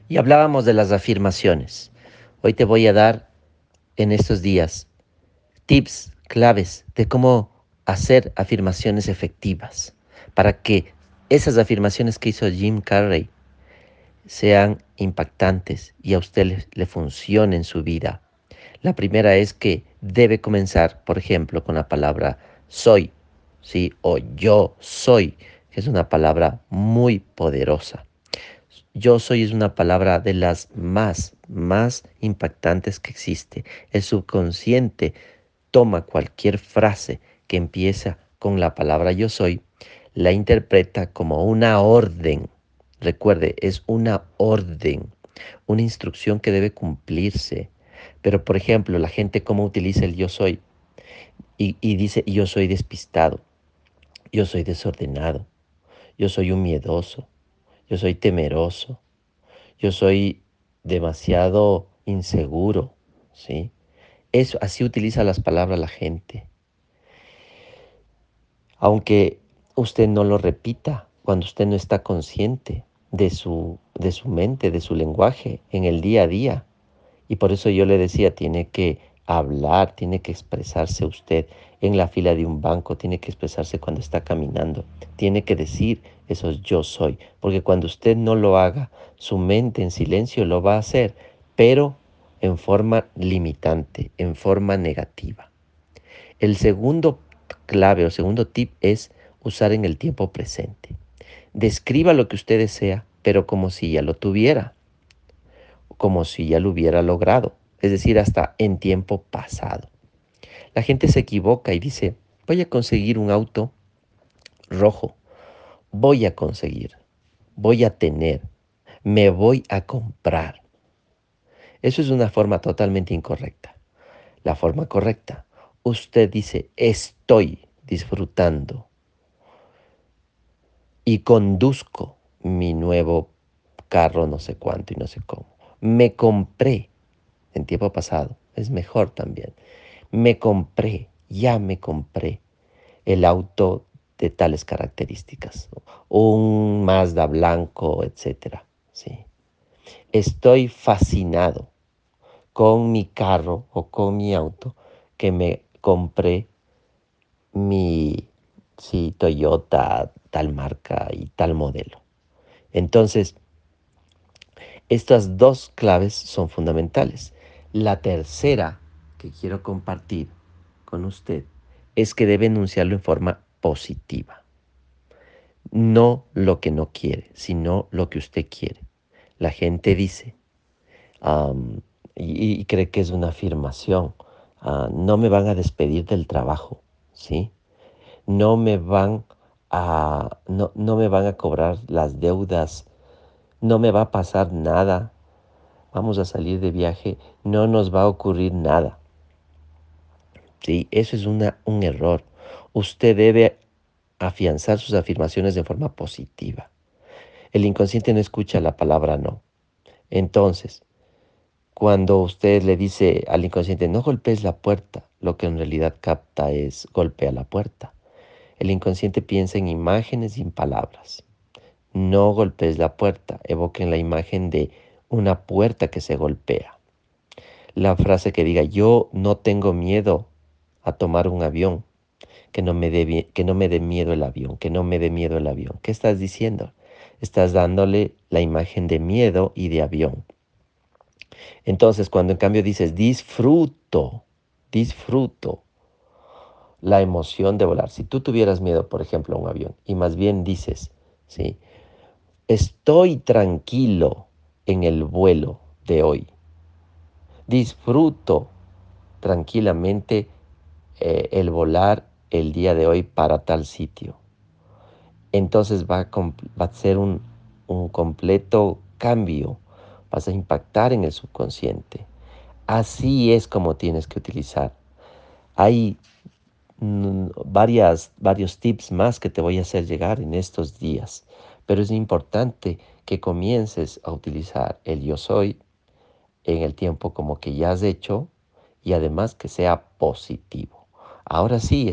Y hablábamos de las afirmaciones. Hoy te voy a dar en estos días tips claves de cómo hacer afirmaciones efectivas para que esas afirmaciones que hizo Jim Carrey sean impactantes y a usted le funcione en su vida. La primera es que debe comenzar, por ejemplo, con la palabra soy, ¿sí? O yo soy, que es una palabra muy poderosa. Yo soy es una palabra de las más impactantes que existe. El subconsciente toma cualquier frase que empieza con la palabra yo soy, la interpreta como una orden. Recuerde, es una orden, una instrucción que debe cumplirse. Pero, por ejemplo, la gente cómo utiliza el yo soy y dice yo soy despistado, yo soy desordenado, yo soy un miedoso, yo soy temeroso, yo soy demasiado inseguro, ¿sí? Eso, así utiliza las palabras la gente. Aunque usted no lo repita, cuando usted no está consciente de su mente, de su lenguaje en el día a día. Y por eso yo le decía, tiene que hablar, tiene que expresarse usted en la fila de un banco, tiene que expresarse cuando está caminando, tiene que decir esos yo soy, porque cuando usted no lo haga, su mente en silencio lo va a hacer, pero en forma limitante, en forma negativa. El segundo clave o segundo tip es usar en el tiempo presente. Describa lo que usted desea, pero como si ya lo tuviera, como si ya lo hubiera logrado, es decir, hasta en tiempo pasado. La gente se equivoca y dice, voy a conseguir un auto rojo, voy a conseguir, voy a tener, me voy a comprar. Eso es una forma totalmente incorrecta. La forma correcta, usted dice, estoy disfrutando y conduzco mi nuevo carro, no sé cuánto y no sé cómo. Me compré en tiempo pasado, es mejor también. Me compré, ya me compré el auto de tales características, un Mazda blanco, etcétera, ¿sí? Estoy fascinado con mi carro o con mi auto que me compré mi, sí, Toyota, tal marca y tal modelo. Entonces, estas dos claves son fundamentales. La tercera que quiero compartir con usted es que debe enunciarlo en forma positiva. No lo que no quiere, sino lo que usted quiere. La gente dice, am, y cree que es una afirmación, no me van a despedir del trabajo, ¿sí? No me van a cobrar las deudas, no me va a pasar nada, vamos a salir de viaje, no nos va a ocurrir nada. Sí, eso es un error. Usted debe afianzar sus afirmaciones de forma positiva. El inconsciente no escucha la palabra no. Entonces, cuando usted le dice al inconsciente no golpees la puerta, lo que en realidad capta es golpea la puerta. El inconsciente piensa en imágenes y en palabras. No golpees la puerta, evoquen la imagen de una puerta que se golpea. La frase que diga yo no tengo miedo a tomar un avión, que no me dé miedo el avión, que no me dé miedo el avión. ¿Qué estás diciendo? Estás dándole la imagen de miedo y de avión. Entonces, cuando en cambio dices disfruto la emoción de volar. Si tú tuvieras miedo, por ejemplo, a un avión, y más bien dices, ¿sí? Estoy tranquilo en el vuelo de hoy. Disfruto tranquilamente el volar el día de hoy para tal sitio. Entonces va a ser un completo cambio. Vas a impactar en el subconsciente. Así es como tienes que utilizar. Hay varios tips más que te voy a hacer llegar en estos días, pero es importante que comiences a utilizar el yo soy en el tiempo como que ya has hecho y además que sea positivo. Ahora sí,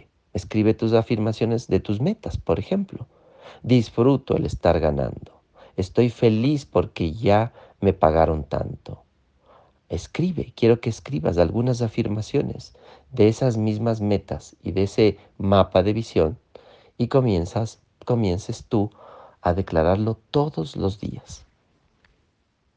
escribe tus afirmaciones de tus metas, por ejemplo. Disfruto el estar ganando. Estoy feliz porque ya me pagaron tanto. Escribe, quiero que escribas algunas afirmaciones de esas mismas metas y de ese mapa de visión y comiences tú a declararlo todos los días.